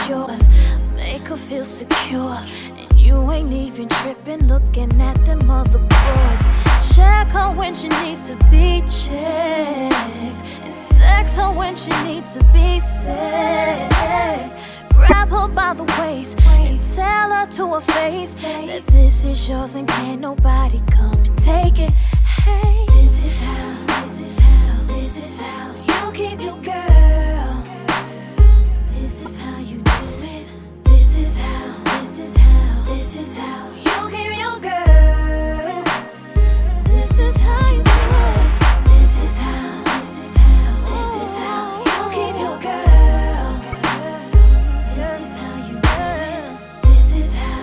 yours. Make her feel secure, and you ain't even tripping looking at them other boys. Check her when she needs to be checked, and sex her when she needs to be sexed. Grab her by the waist and tell her to her face that this is yours and can't nobody come and take it. Hey, this is how you keep your girl. This is how you do it. This is how you keep your girl. This is how you do it. This is how you keep your girl. This is how you do it. This is how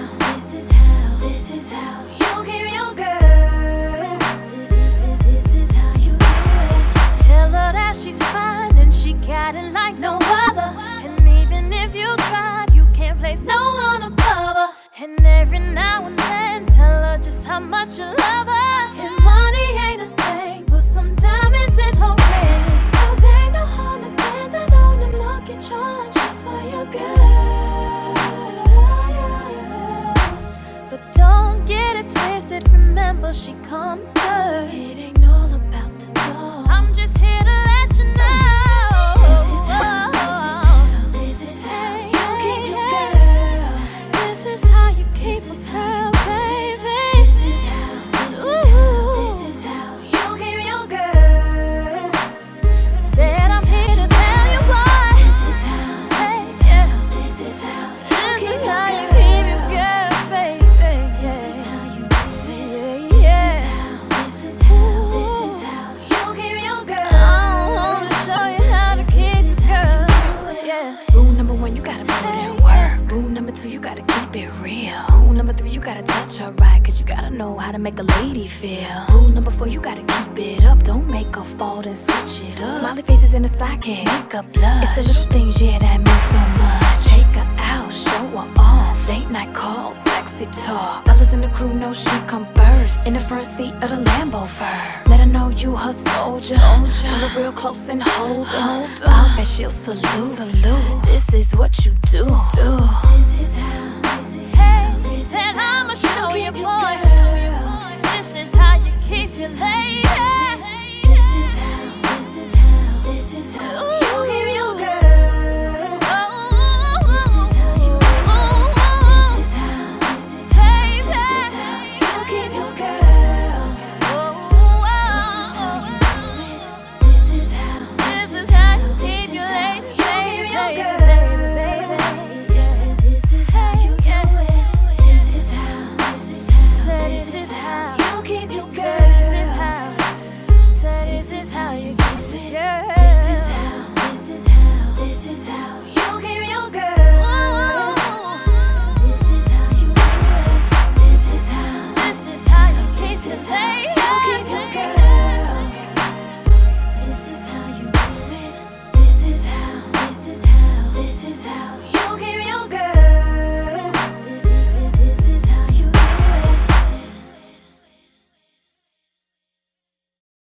you keep your girl. This is how you do it. Tell her that she's fine and she got it like no other. And even if you tried, you can't place no one above her. And every now and then, tell her just how much you love her. And money ain't a thing, put some diamonds in her ring. 'Cause ain't no harm in spending on the monkey charge just for your girl. But don't get it twisted, remember she comes first. It ain't all about the dough. I'm just here to let you know. This is how you keep your girl. This is how you keep your girl, baby. This is how you keep your girl. Said I'm here to tell you why. This is how you keep your girl, baby. This is how you do it. This is how you keep your girl. I wanna show you how to keep your girl. Yeah. Rule number 1, you gotta put in work. Rule number 2, you gotta keep it real. Rule number 3, you gotta touch her right, 'cause you gotta know how to make a lady feel. Rule number 4, you gotta keep it up. Don't make her fall, then switch it up. Smiley faces in the sidekick, make her blush. It's the little things, yeah, that mean so much. Take her out, show her off. Late night call, sexy talk. Fellas in the crew know she come first. In the front seat of the Lambo first. Let her know you her soldier. Pull her real close and hold her. I'll bet she'll salute. This is what you do.